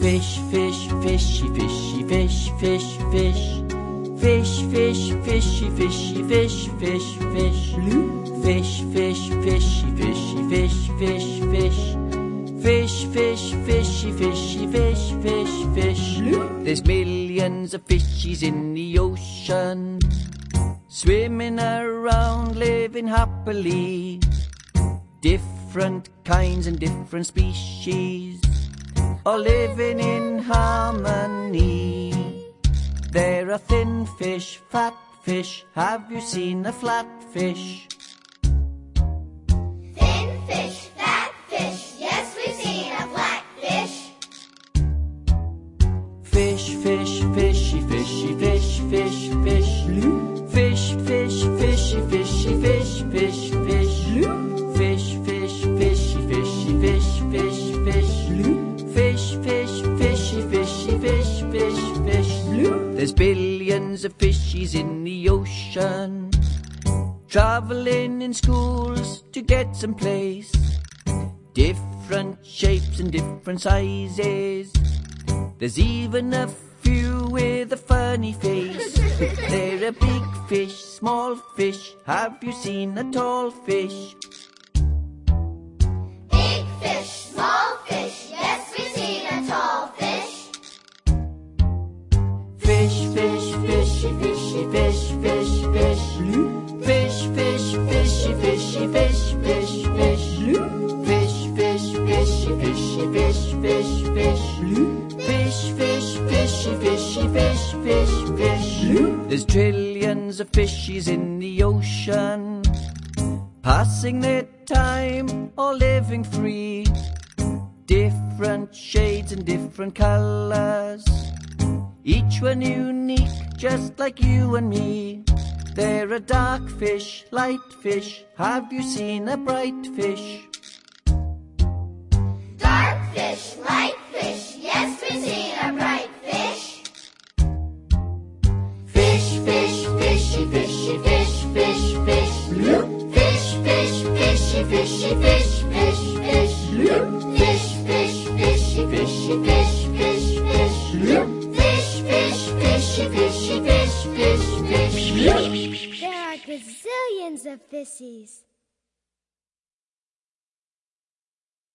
Fish, fish, fishy, fishy, fish, fish, fish. Fish, fish, fishy, fishy, fish, fish, fish. Fish, fish, fishy, fishy, fish, fish, fish. Fish, fish, fishy, fishy, fish, fish, fish. There's millions of fishies in the ocean, swimming around, living happily. Different kinds and different species, all living in harmony. There are thin fish, fat fish. Have you seen a flatfish? Thin fish, fat fish. Yes, we've seen a flatfish. Fish, fish, fishy, fishy, fish, fish, fish. Fish, fish, fishy, fishy, fish, fish, fish. Fish, fish, fishy, fishy, fish, fish, fish. Fish, fish, fishy, fishy, fish, fish, fish. There's billions of fishies in the ocean, traveling in schools to get some place. Different shapes and different sizes. There's even a few with a funny face. They're a big fish, small fish. Have you seen a tall fish? Big fish, small fish. Yes, we've seen a tall fish. Fish, fish, fishy, fishy, fish, fish, fish. Fish, fish, fishy, fishy, fish, fish, fish. Fish, fish, fishy, fishy, fish, fish, fish. Fish, fish, fishy, fishy, fish, fish, fish. There's trillions of fishies in the ocean, passing their time, all living free. Different shades and different colors, each one unique, just like you and me. There are dark fish, light fish. Have you seen a bright fish? Dark fish, light fish. Yes, we've seen a bright fish. Fish, fish, fishy, fishy, fish, fish, fish. Fish, fish, fishy, fishy, fish, fish, fish. Fish, fish, fishy, fishy, fish, fish, fish. Fish, fish, fishy, fishy, fish, fish, fish. There are gazillions of fishies.